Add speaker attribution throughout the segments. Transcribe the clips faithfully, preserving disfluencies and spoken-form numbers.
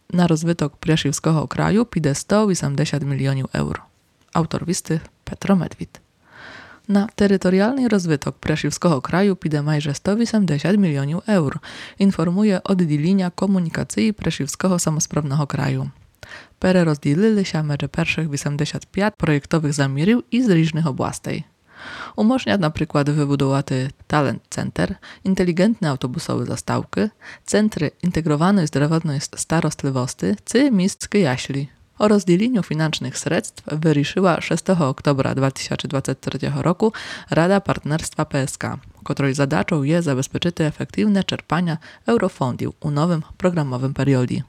Speaker 1: на розвиток Пряшівського краю піде сто вісімдесят мільйонів євро. Автор вісти Петро Медвід. На територіальний розвиток Пряшівського краю піде майже сто вісімдесят мільйонів євро, інформує відділення комунікації Пряшівського самоспrawного краю. Перерозділилися між перших вісімдесят п'ять проєктових замірів із різних областей. Umożliwia na przykład wybudować talent center, inteligentne autobusowe zastawki, centry integrowanej zdrowotnej starostliwości czy miejskie jaśli. O rozdzieleniu finansowych środków wyruszyła szóstego oktobra dwa tysiące dwudziestego trzeciego roku Rada Partnerstwa P S K, której zadачą jest zabezpieczyć efektywne czerpanie eurofondów u nowym programowym periodzie.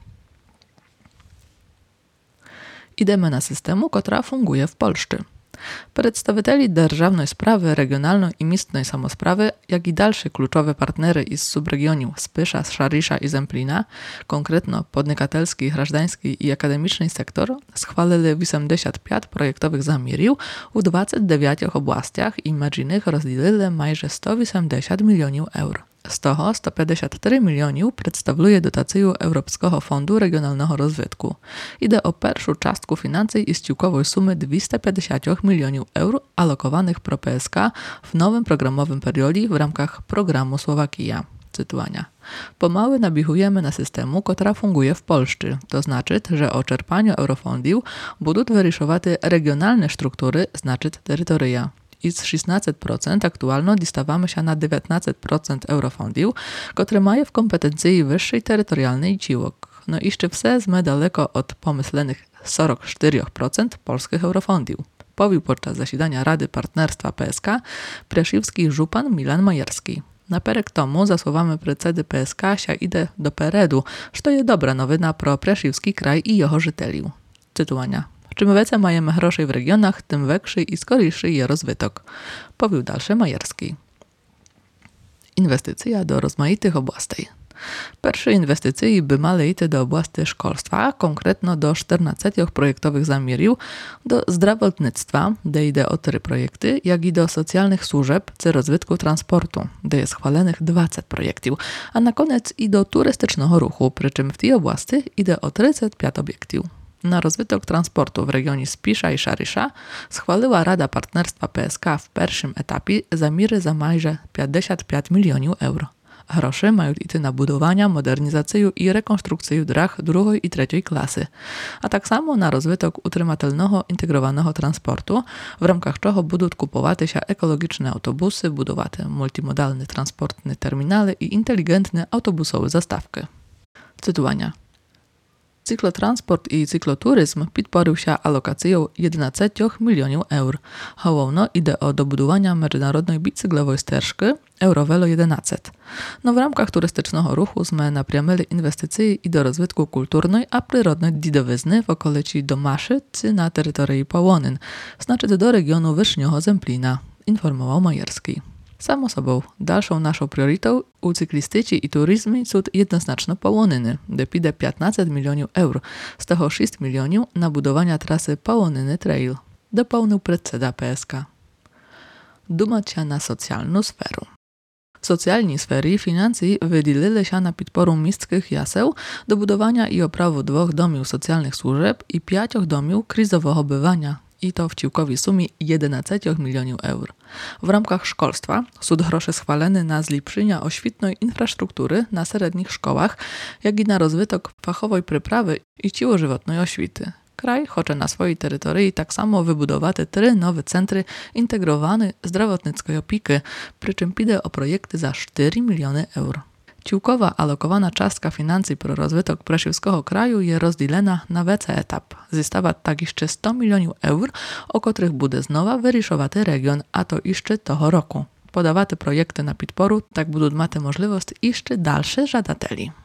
Speaker 1: Idziemy na systemu, która funguje w Polsce. Przedstawicieli Державної sprawy regionalnej i miejsnej samosprawy, jak i dalsze kluczowe partnery z subregionów Spysza, Szarysza i Zemplina, konkretno podnikatelski, grażdański i akademiczny sektor, schwalili osiemdziesiąt pięć projektowych zamierów u dwudziestu dziewięciu oblastiach i między nich rozdzielili майже sto osiemdziesiąt milionów euro. Z toho sto pięćdziesiąt cztery milionów przedstawuje dotację Europejskiego Fondu Regionalnego Rozwitku. Idzie o pierwszą czastkę financji i ściółkowej sumy dwieście pięćdziesiąt milionów euro alokowanych pro P S K w nowym programowym periodzie w ramach programu Słowakija. Cytowania. Pomału nabiegujemy na systemu, która funguje w Polsce. To znaczy, że o czerpaniu eurofondów będą wyryszować regionalne struktury, znaczy terytoria. I z szesnaście procent aktualnie dostawamy się na dziewiętnaście procent eurofondów, które mają w kompetencji wyższej terytorialnej ciłok. No i jeszcze все sme daleko od pomyslenych czterdzieści cztery procent polskich eurofondów. Powił podczas zasiadania Rady Partnerstwa P S K Preszywski żupan Milan Majerski. Naperek tomu, za słowami predsedy P S K, się idzie do peredu, że to jest dobra nowina pro Preszywski kraj i jeho żyteliów. Cytowania. Czym więcej majemy groszy w regionach, tym większy i skorejszy je rozwytok. Powił dalszy Majerski. Inwestycja do rozmaitych obłastej. Pierwsze inwestycje by mali iść do oblasti szkolstwa, konkretno do czternastu projektowych zamierów, do zdrowotnictwa, gdzie idzie o trzy projekty, jak i do socjalnych służb czy rozwitku transportu, gdzie jest chwalonych dwadzieścia projektów, a na koniec i do turystycznego ruchu, przy czym w tej oblasti idzie o trzydzieści pięć obiektów. Na rozwój transportu w regionie Spisza i Szarysza schwaliła Rada Partnerstwa P S K w pierwszym etapie zamiary za majże pięćdziesiąt pięć milionów euro. Grosze mają iść na budowanie, modernizację i rekonstrukcję dróg drugiej i trzeciej klasy, a tak samo na rozwój utrzymatelnego integrowanego transportu, w ramach czego będą kupować się ekologiczne autobusy, budować multimodalne transportne terminale i inteligentne autobusowe zastawki. Cytowania. Cyklotransport i cykloturyzm podporzył się alokacją jedenaście milionów euro. Głównie idzie o dobudowanie międzynarodnej bicyklowej ścieżki Eurovelo jedenaście. No w ramach turystycznego ruchu sme napriamili inwestycje i do rozwitku kulturnej a przyrodnej dziedziny w okolicy Domaszy czy na terytorii Połonyn, znaczy do regionu Wyszniego Zemplina, informował Majerski. Samo sobą, dalszą naszą priorytetą u cyklistyki i turyzmu są jednoznacznie Połonyny, gdzie pide piętnaście milionów euro, z tego sześć milionów na budowanie trasy Połonyny Trail, dopełnił predseda P S K. Dumać się na socjalną sferę. W socjalnej sferze financji wydzielili się na podporu miejskich jaseł do budowania i oprawy dwóch domów socjalnych służb i pięciu domów kryzowego bywania. I to w ciłkowej sumie jedenaście milionów euro. W ramach szkolstwa są grosze schwalone na zlepszenie oświtnej infrastruktury na średnich szkołach, jak i na rozwytok fachowej przyprawy i ciłożywotnej oświty. Kraj chce na swojej terytorii tak samo wybudować trzy nowe centry integrowane zdrowotnickiej opieki, przy czym idzie o projekty za cztery miliony euro. Ciłkowa alokowana czastka financji pro rozwytok Preszywskiego kraju jest rozdzielona na więcej etap. Zostawa tak jeszcze sto milionów euro, o których będzie znowu wyryszowaty region, a to jeszcze tego roku. Podawaty projekty na podporu tak będą mieć możliwość jeszcze dalszych żadateli.